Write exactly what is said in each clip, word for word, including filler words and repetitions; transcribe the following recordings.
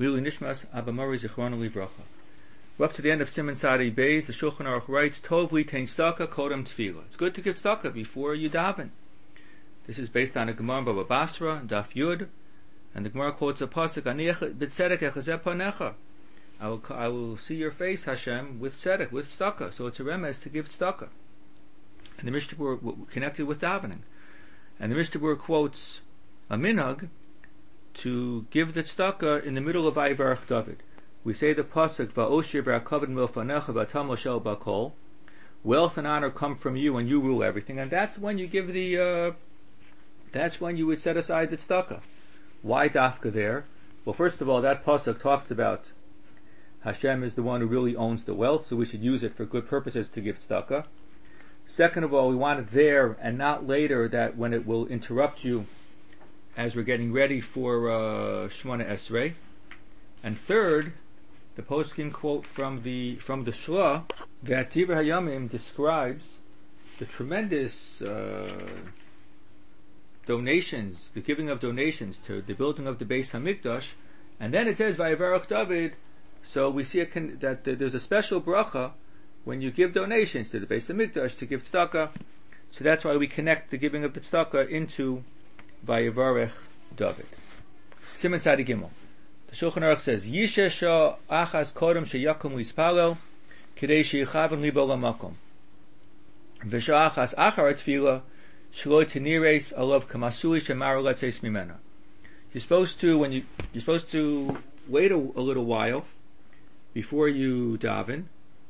Lili Nishmas Abba Mori Zichron Livracha. We're up to the end of Siman Sadi Beis. The Shulchan Aruch writes, Tov li tein tzedakah kodem tefillah. It's good to give tzedakah before you daven. This is based on a Gemara in Baba Basra, Daf Yud, and the Gemara quotes a pasuk, Ani b'tzedek echazeh panecha. I will, I will see your face, Hashem, with tzedek, with tzedakah. So it's a remez to give tzedakah. And the Mishnah Berurah connected with davening. And the Mishnah Berurah quotes a minhag to give the tzedakah in the middle of Vayivarech David. We say the pasuk, Va'osher v'akavod milfanecha v'atam l'shel b'kol. Wealth and honor come from you, and you rule everything. And that's when you give the, uh, that's when you would set aside the tzedakah. Why dafka there? Well, first of all, that pasuk talks about Hashem is the one who really owns the wealth, so we should use it for good purposes to give tzedakah. Second of all, we want it there and not later, that when it will interrupt you as we're getting ready for uh, Shemona Esrei. And third, the poskim quote from the from the Shla that Divrei Hayamim describes the tremendous uh, donations, the giving of donations to the building of the Beis Hamikdash, and then it says Vayivarech David. So we see a con- that there's a special bracha when you give donations to the Beis Hamikdash to give tzedakah. So that's why we connect the giving of the tzedakah into Vayivarech David. Siman Tzadi Gimel. The Shulchan Aruch says, Yishesha achas kodem sheyakum lispalel kidei sheyichaven libo lamakom. V'sha achas achar tefillah shelo tenires alav kamasui shemar letzeis mimena. You're supposed to, when you, you're supposed to wait a, a little while before you daven,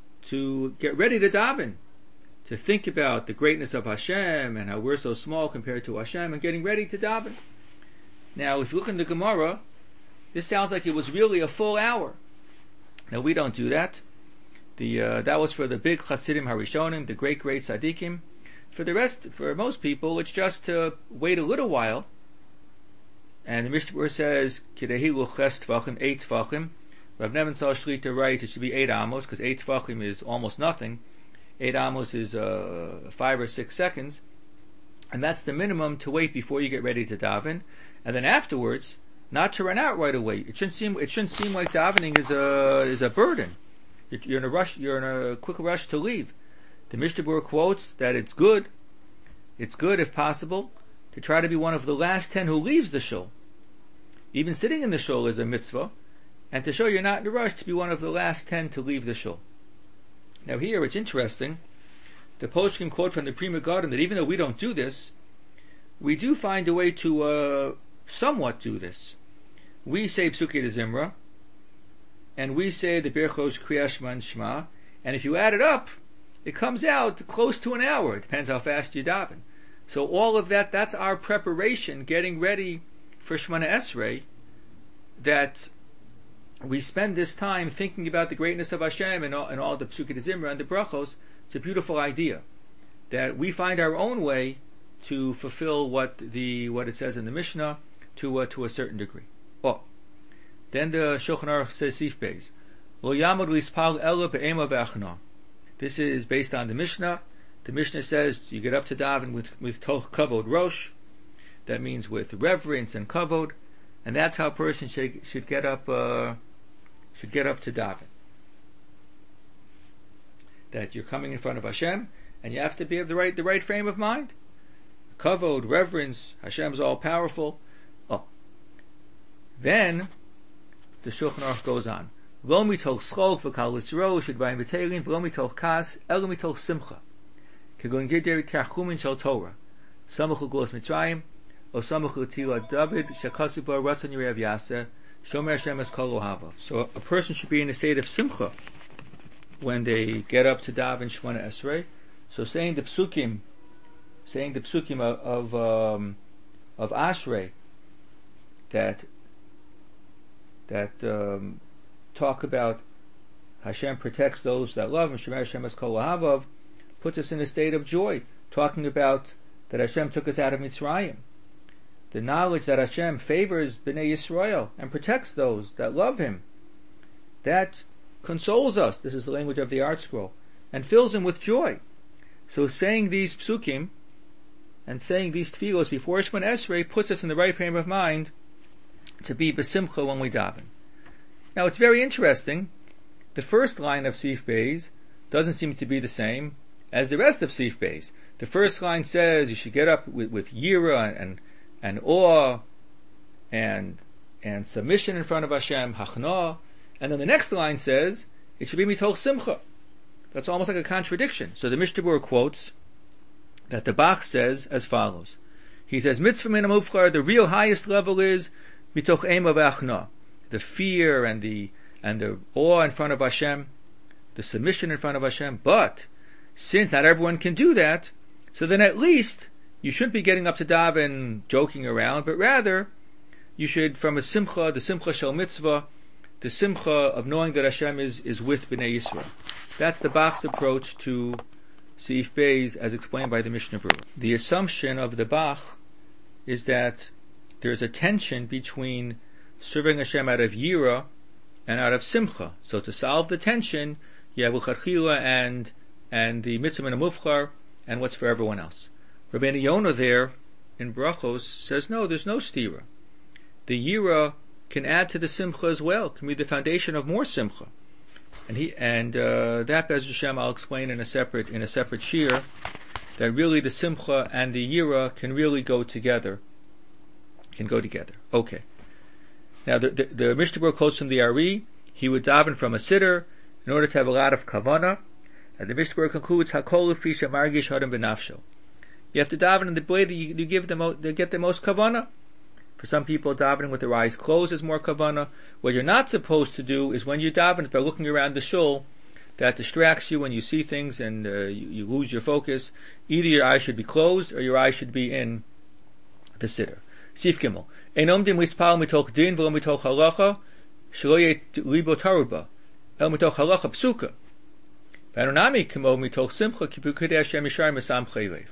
to get ready to daven, to think about the greatness of Hashem and how we're so small compared to Hashem, and getting ready to daven. Now, if you look in the Gemara, this sounds like it was really a full hour. Now, we don't do that. The uh, that was for the big Chasidim Harishonim, the great, great Tzaddikim. For the rest, for most people, it's just to wait a little while. And the Mishnah Berurah says, Kidehi luches tvachim, eight tvachim. Rav Nebenzahl Shlita writes it should be eight amos, because eight tvachim is almost nothing. Eight amos is uh, five or six seconds. And that's the minimum to wait before you get ready to daven. And then afterwards, not to run out right away. It shouldn't seem it shouldn't seem like davening is a is a burden. You're in a rush. You're in a quick rush to leave. The Mishnah Berurah quotes that it's good. It's good, if possible, to try to be one of the last ten who leaves the shul. Even sitting in the shul is a mitzvah, and to show you're not in a rush to be one of the last ten to leave the shul. Now here it's interesting. The poskim quote from the Pri Megadim that even though we don't do this, we do find a way to uh, somewhat do this. We say Psukei Zimra, and we say the Birchos Kriyas Shema and Shema, and if you add it up, it comes out close to an hour. It depends how fast you daven. So all of that, that's our preparation, getting ready for Shemona Esrei, that we spend this time thinking about the greatness of Hashem and all, and all the Psukei Zimra and the Brachos. It's a beautiful idea that we find our own way to fulfill what the what it says in the Mishnah to uh, to a certain degree. Oh, then the Shulchan Aruch says Sif Beis, Lo yamod lispal ela be'ema ve'achna. This is based on the Mishnah. The Mishnah says you get up to daven with with toch kavod rosh. That means with reverence and kavod, and that's how a person should should get up uh, should get up to daven. That you're coming in front of Hashem, and you have to be of the right the right frame of mind. Kavod, reverence, Hashem's all powerful. Oh, then the Shulchan Aruch goes on. Lo mitoch schok v'kal yisro shedvayim v'teilin v'lo mitoch kas elo mitoch simcha. Kegon gider tarchumin shel Torah. Samuchu glos Mitzrayim o samuchu tila David shekasiv bo ratzon yirev yaseh shomer Hashem es kol ohavav. So a person should be in a state of simcha when they get up to daven Shemona Esrei. So saying the psukim, saying the psukim of of, um, of Ashrei that that um, talk about Hashem protects those that love Him, Shomer Hashem es kol ohavav, puts us in a state of joy. Talking about that Hashem took us out of Mitzrayim, the knowledge that Hashem favors Bnei Yisrael and protects those that love Him, that consoles us. This is the language of the Art Scroll, and fills him with joy. So saying these psukim and saying these tefillos before Shemona Esrei puts us in the right frame of mind to be besimcha when we daven. Now it's very interesting. The first line of Sif Beis doesn't seem to be the same as the rest of Sif Beis. The first line says you should get up with, with yira and, and awe and, and submission in front of Hashem, hachna. And then the next line says it should be mitoch simcha. That's almost like a contradiction. So the Mishnah Berurah quotes that the Bach says as follows. He says, mitzvah min hamufchar, the real highest level is mitoch ema v'achna. The fear and the, and the awe in front of Hashem, the submission in front of Hashem. But, since not everyone can do that, so then at least, you shouldn't be getting up to daven joking around, but rather, you should, from a simcha, the simcha shel mitzvah, the simcha of knowing that Hashem is, is with Bnei Yisrael. That's the Bach's approach to Sif Beis as explained by the Mishnah Berurah. The assumption of the Bach is that there's a tension between serving Hashem out of yira and out of simcha. So to solve the tension, you have uchadchila and and the mitzvah and mufchar and what's for everyone else. Rabbeinu Yonah there in Brachos says no, there's no stira. The yira can add to the simcha as well, can be the foundation of more simcha. And he and uh, that Be'ez Hashem I'll explain in a separate in a separate shir, that really the simcha and the yira can really go together. Can go together. Okay. Now the the, the Mishnah Berurah quotes from the Ari, he would daven from a sitter in order to have a lot of kavanah. And the Mishnah Berurah concludes, Hakol lefi shemargish hadam b'nafsho. You have to daven in the way that you, you give the most, they get the most kavanah. For some people, davening with their eyes closed is more kavanah. What you're not supposed to do is when you daven by looking around the shul, that distracts you when you see things and uh, you, you lose your focus. Either your eyes should be closed or your eyes should be in the sitter. Sif Gimel. Ein omdim lispal mitoch din v'lo mitoch halacha shelo yeh libo taruba el mitoch halacha psuka. V'anonami kimo mitoch simcha kipukudei Hashem yishar mesam chaylev.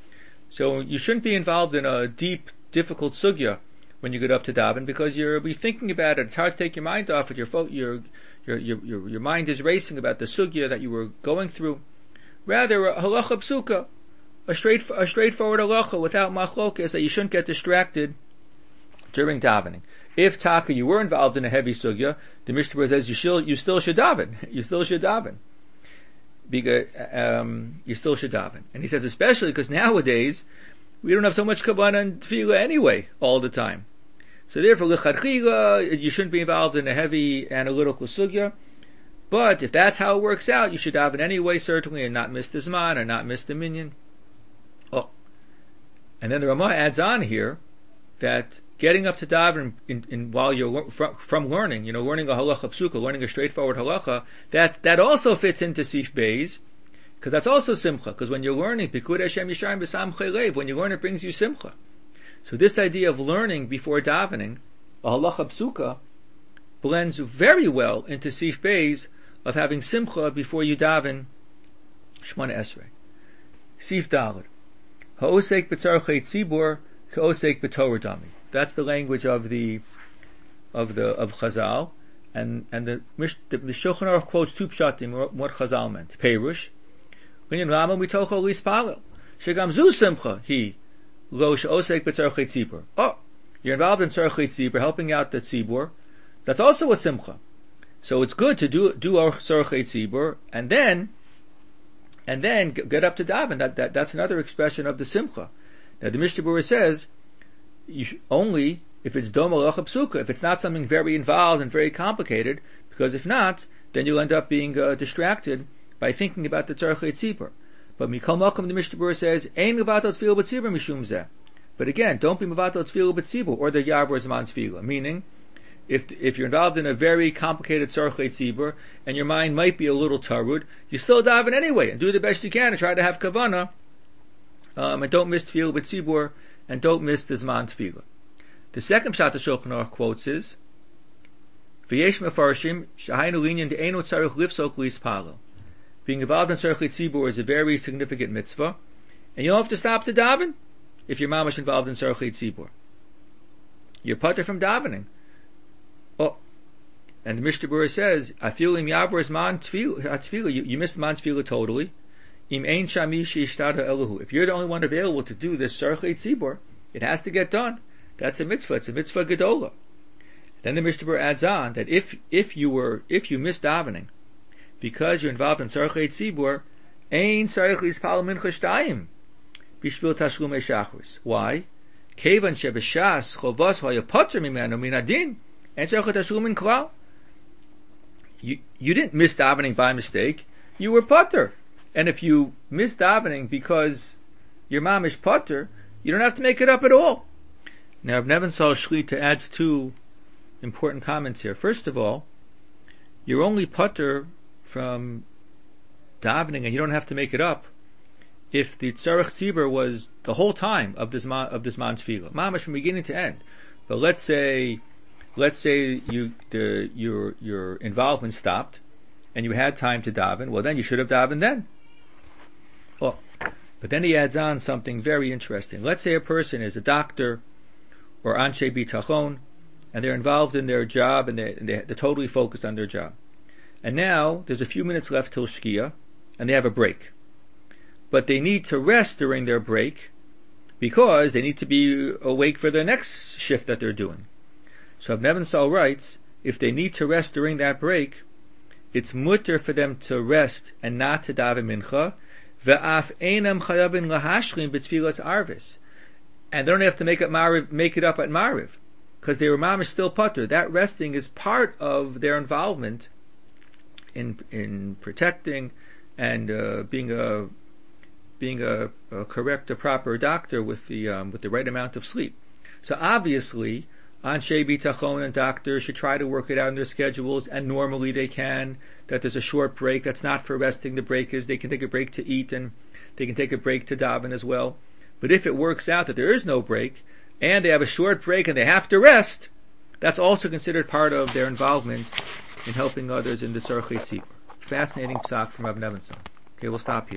So you shouldn't be involved in a deep, difficult sugya when you get up to daven, because you'll be thinking about it. It's hard to take your mind off it. Your, fo- your, your, your, your, your mind is racing about the sugya that you were going through. Rather, a halacha psuka, a straight, a straightforward halacha without machlokas, that you shouldn't get distracted during davening. If taka you were involved in a heavy sugya, the Mishnah Berurah says you still you still should daven. You still should daven. Because um, you still should daven. And he says especially because nowadays we don't have so much kavanah and tefillah anyway all the time. So therefore, l'chadchila, you shouldn't be involved in a heavy analytical sugya. But if that's how it works out, you should daven anyway, certainly, and not miss the zman or not miss the minyan. Oh, and then the Ramah adds on here that getting up to daven in, in, while you're from, from learning, you know, learning a halacha psuka, learning a straightforward halacha, that that also fits into Sif Beis, because that's also simcha. Because when you're learning, Pikud Hashem Yisharim B'Sam Chaylev, when you learn, it brings you simcha. So this idea of learning before davening, a halacha psuka, blends very well into Sif Beis of having simcha before you daven Shmona Esrei. Sif Dalet. Ha'osek b'tzarchei tzibur, ka'osek b'torah dami. That's the language of the of the of Chazal, and and the the, the Shulchan Aruch quotes two pshatim what Chazal meant. Perush, when Rama mitocho lispalel, shegam zu simcha he lo she'osek b'tzarchei tzibur. Oh, you're involved in tzarchei tzibur, helping out the tzibur. That's also a simcha. So it's good to do do our tzarchei tzibur, and then and then get up to daven. That that that's another expression of the simcha. Now the Mishnah Berurah says, you should, only if it's dom halacha psuka, if it's not something very involved and very complicated, because if not, then you'll end up being uh, distracted by thinking about the tzarchei tzibur. But mikol makom, the Mishnah Berurah says, ein mevatel tefillah b'tzibur mishum zeh. But again, don't be mevatel tefillah b'tzibur or the yavor zman tefillah. Meaning, if if you're involved in a very complicated tzarchei tzibur and your mind might be a little tarud, you still daven anyway and do the best you can and try to have kavanah, um, and don't miss tefillah b'tzibur, and don't miss the Zman Tefillah. The second pshat the Shulchan Aruch quotes is, V'yesh mefarshim shahaynu linyan de'enu tzarich lifsok lispalel. Being involved in tzarchei tzibur is a very significant mitzvah, and you don't have to stop to daven if you're mamash involved in tzarchei tzibur. You're putter from davening. Oh, and the Mishnah Berurah says, Afil im yavor zman tefillah, you, you missed man tefillah totally. Im ein shami sheishtada elahu. If you're the only one available to do this tzarchei tzibur, it has to get done. That's a mitzvah. It's a mitzvah gedola. Then the Mishnah Berurah adds on that if if you were if you missed davening because you're involved in tzarchei tzibur, ein tzarich lispal mincha shtayim bishvil tashlumei shachris. Why? Kevan shebeshas chovas hayapoter mimenu min adin and tzarich tashlumin klal. You you didn't miss davening by mistake. You were potter, and if you miss davening because your mom is potter, you don't have to make it up at all. Now, Rav Nebenzahl Shlita adds two important comments here. First of all, you're only potter from davening, and you don't have to make it up if the tzarech tzibur was the whole time of this man, of this man's tefillah, mamash from beginning to end. But let's say, let's say you the, your your involvement stopped, and you had time to daven. Well, then you should have davened then. Oh, but then he adds on something very interesting. Let's say a person is a doctor or anshe bitachon, and they're involved in their job, and, they, and they're totally focused on their job. And now there's a few minutes left till Shkia, and they have a break. But they need to rest during their break because they need to be awake for their next shift that they're doing. So Rav Nebenzahl writes, if they need to rest during that break, it's mutter for them to rest and not to daven mincha, ve'af einam chayavin lahashlim b'tfilas arvis, and they don't have to make it mariv, make it up at mariv, because they were mamish still putter. That resting is part of their involvement in in protecting and uh, being a being a, a correct, a proper doctor with the um, with the right amount of sleep. So obviously, Anshe Bitachon and doctors should try to work it out in their schedules, and normally they can, that there's a short break that's not for resting. The break is they can take a break to eat, and they can take a break to daven as well. But if it works out that there is no break, and they have a short break and they have to rest, that's also considered part of their involvement in helping others in the tzarchei tzibur. Fascinating psak from Rav Nebenzahl. Okay, we'll stop here.